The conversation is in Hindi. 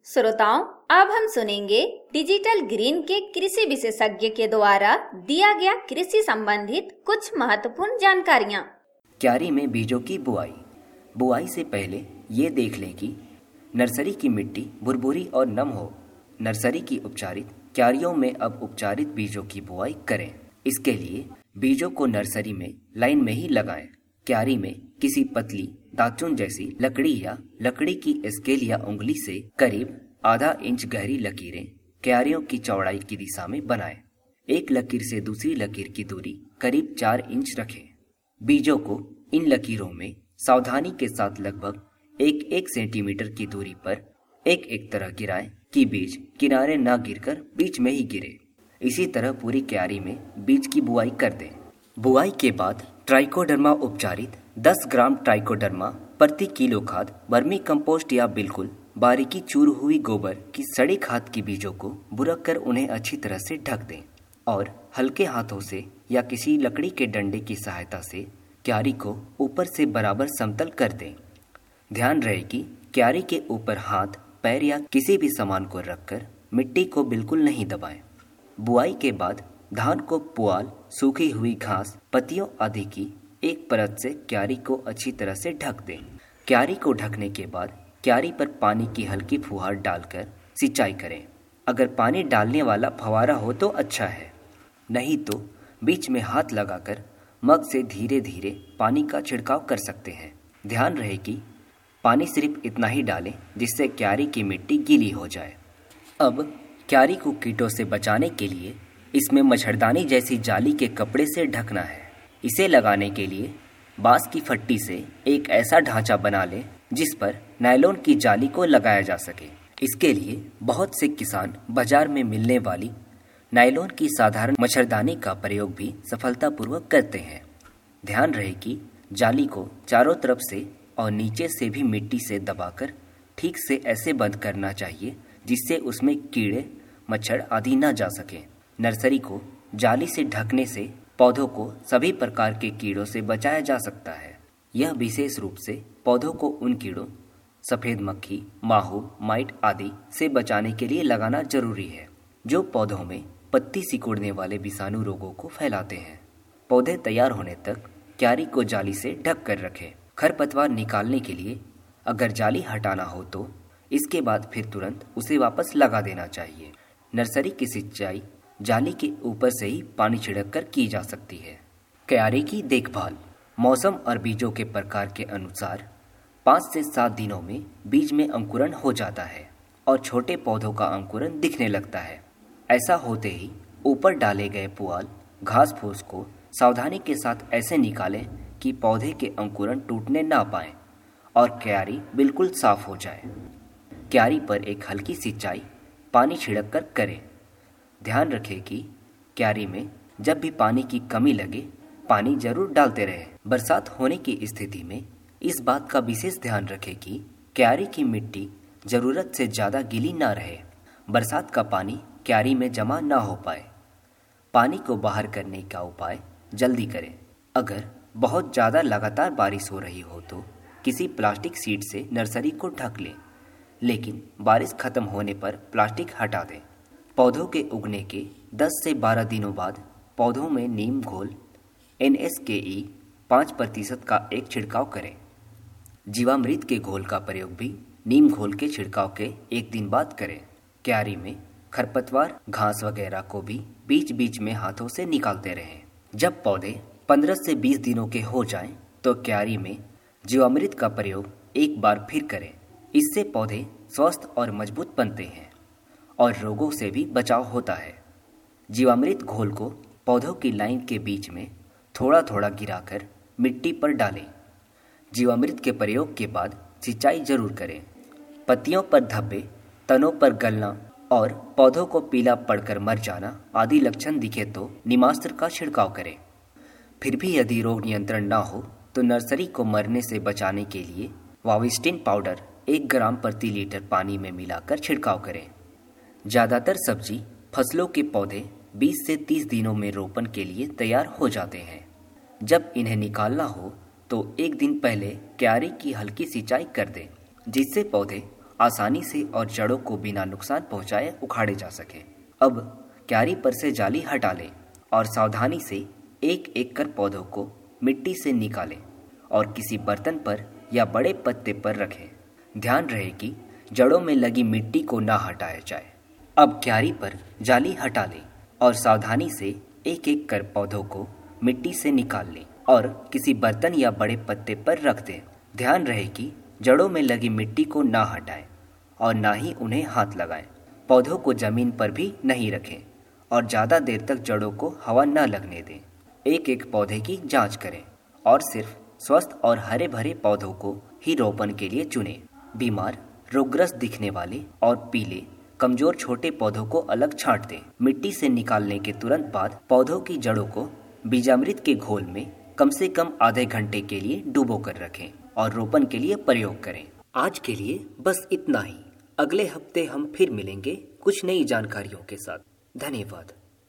श्रोताओं, अब हम सुनेंगे डिजिटल ग्रीन के कृषि विशेषज्ञ के द्वारा दिया गया कृषि संबंधित कुछ महत्वपूर्ण जानकारियाँ। क्यारी में बीजों की बुआई। बुआई से पहले ये देख लें कि नर्सरी की मिट्टी भुरभुरी और नम हो। नर्सरी की उपचारित क्यारियों में अब उपचारित बीजों की बुआई करें। इसके लिए बीजों को नर्सरी में लाइन में ही लगाएं। क्यारी में किसी पतली दातुन जैसी लकड़ी या लकड़ी की स्केल या उंगली से करीब आधा इंच गहरी लकीरें क्यारियों की चौड़ाई की दिशा में बनाएं। एक लकीर से दूसरी लकीर की दूरी करीब 4 इंच रखें। बीजों को इन लकीरों में सावधानी के साथ लगभग 1-1 सेंटीमीटर की दूरी पर एक तरह गिराएं कि बीज किनारे न गिरकर बीच में ही गिरे। इसी तरह पूरी क्यारी में बीज की बुआई कर दें। बुआई के बाद ट्राइकोडर्मा उपचारित 10 ग्राम ट्राइकोडर्मा प्रति किलो खाद, वर्मी कंपोस्ट या बिल्कुल बारीकी चूर हुई गोबर की सड़ी खाद की बीजों को बुरक कर उन्हें अच्छी तरह से ढक दें और हल्के हाथों से या किसी लकड़ी के डंडे की सहायता से क्यारी को ऊपर से बराबर समतल कर दें। ध्यान रहे कि क्यारी के ऊपर हाथ, पैर या किसी भी सामान को रखकर मिट्टी को बिल्कुल नहीं दबाएं। बुआई के बाद धान को पुआल, सूखी हुई घास, पत्तियों आदि की एक परत से क्यारी को अच्छी तरह से ढक दें। क्यारी को ढकने के बाद क्यारी पर पानी की हल्की फुहार डालकर सिंचाई करें। अगर पानी डालने वाला फव्वारा हो तो अच्छा है, नहीं तो बीच में हाथ लगाकर मग से धीरे धीरे पानी का छिड़काव कर सकते हैं। ध्यान रहे कि पानी सिर्फ इतना ही डालें जिससे क्यारी की मिट्टी गीली हो जाए। अब क्यारी को कीटों से बचाने के लिए इसमें मच्छरदानी जैसी जाली के कपड़े से ढकना है। इसे लगाने के लिए बांस की फट्टी से एक ऐसा ढांचा बना लें जिस पर नायलॉन की जाली को लगाया जा सके। इसके लिए बहुत से किसान बाजार में मिलने वाली नायलॉन की साधारण मच्छरदानी का प्रयोग भी सफलतापूर्वक करते हैं। ध्यान रहे कि जाली को चारों तरफ से और नीचे से भी मिट्टी से दबाकर ठीक से ऐसे बंद करना चाहिए जिससे उसमें कीड़े, मच्छर आदि न जा सकें। नर्सरी को जाली से ढकने से पौधों को सभी प्रकार के कीड़ों से बचाया जा सकता है। यह विशेष रूप से पौधों को उन कीड़ों, सफ़ेद मक्खी, माहू, माइट आदि से बचाने के लिए लगाना जरूरी है जो पौधों में पत्ती सिकुड़ने वाले विषाणु रोगों को फैलाते हैं। पौधे तैयार होने तक क्यारी को जाली से ढक कर रखें। खरपतवार निकालने के लिए अगर जाली हटाना हो तो इसके बाद फिर तुरंत उसे वापस लगा देना चाहिए। नर्सरी की सिंचाई जाली के ऊपर से ही पानी छिड़क कर की जा सकती है। क्यारी की देखभाल। मौसम और बीजों के प्रकार के अनुसार 5 से 7 दिनों में बीज में अंकुरण हो जाता है और छोटे पौधों का अंकुरण दिखने लगता है। ऐसा होते ही ऊपर डाले गए पुआल, घास फूस को सावधानी के साथ ऐसे निकालें कि पौधे के अंकुरण टूटने ना पाएं और क्यारी बिल्कुल साफ हो जाए। क्यारी पर एक हल्की सिंचाई पानी छिड़क कर करें। ध्यान रखें कि क्यारी में जब भी पानी की कमी लगे पानी जरूर डालते रहें। बरसात होने की स्थिति में इस बात का विशेष ध्यान रखें कि क्यारी की मिट्टी जरूरत से ज़्यादा गीली ना रहे। बरसात का पानी क्यारी में जमा ना हो पाए। पानी को बाहर करने का उपाय जल्दी करें। अगर बहुत ज़्यादा लगातार बारिश हो रही हो तो किसी प्लास्टिक शीट से नर्सरी को ढक लें, लेकिन बारिश खत्म होने पर प्लास्टिक हटा दें। पौधों के उगने के 10 से 12 दिनों बाद पौधों में नीम घोल NSKE 5% का एक छिड़काव करें। जीवामृत के घोल का प्रयोग भी नीम घोल के छिड़काव के 1 दिन बाद करें। क्यारी में खरपतवार, घास वगैरह को भी बीच बीच में हाथों से निकालते रहें। जब पौधे 15 से 20 दिनों के हो जाएं, तो क्यारी में जीवामृत का प्रयोग एक बार फिर करें। इससे पौधे स्वस्थ और मजबूत बनते हैं और रोगों से भी बचाव होता है। जीवामृत घोल को पौधों की लाइन के बीच में थोड़ा थोड़ा गिराकर मिट्टी पर डालें। जीवामृत के प्रयोग के बाद सिंचाई जरूर करें। पत्तियों पर धब्बे, तनों पर गलना और पौधों को पीला पड़कर मर जाना आदि लक्षण दिखे तो नीमास्त्र का छिड़काव करें। फिर भी यदि रोग नियंत्रण ना हो तो नर्सरी को मरने से बचाने के लिए वाविस्टिन पाउडर 1 ग्राम प्रति लीटर पानी में मिलाकर छिड़काव करें। ज़्यादातर सब्जी फसलों के पौधे 20 से 30 दिनों में रोपण के लिए तैयार हो जाते हैं। जब इन्हें निकालना हो तो 1 दिन पहले क्यारी की हल्की सिंचाई कर दें, जिससे पौधे आसानी से और जड़ों को बिना नुकसान पहुंचाए उखाड़े जा सके। अब क्यारी पर से जाली हटा लें और सावधानी से एक एक कर पौधों को मिट्टी से निकालें और किसी बर्तन पर या बड़े पत्ते पर रखें। ध्यान रहे कि जड़ों में लगी मिट्टी को ना हटाया जाए। अब क्यारी पर जाली हटा लें और सावधानी से एक एक कर पौधों को मिट्टी से निकाल लें और किसी बर्तन या बड़े पत्ते पर रख दें। ध्यान रहे कि जड़ों में लगी मिट्टी को ना हटाएं और ना ही उन्हें हाथ लगाएं। पौधों को जमीन पर भी नहीं रखें और ज़्यादा देर तक जड़ों को हवा न लगने दें। एक एक पौधे की जांच करें और सिर्फ स्वस्थ और हरे भरे पौधों को ही रोपण के लिए चुनें। बीमार, रोगग्रस्त दिखने वाले और पीले, कमजोर छोटे पौधों को अलग छांट दें। मिट्टी से निकालने के तुरंत बाद पौधों की जड़ों को बीजामृत के घोल में कम से कम आधे घंटे के लिए डुबो कर रखें और रोपण के लिए प्रयोग करें। आज के लिए बस इतना ही। अगले हफ्ते हम फिर मिलेंगे कुछ नई जानकारियों के साथ। धन्यवाद।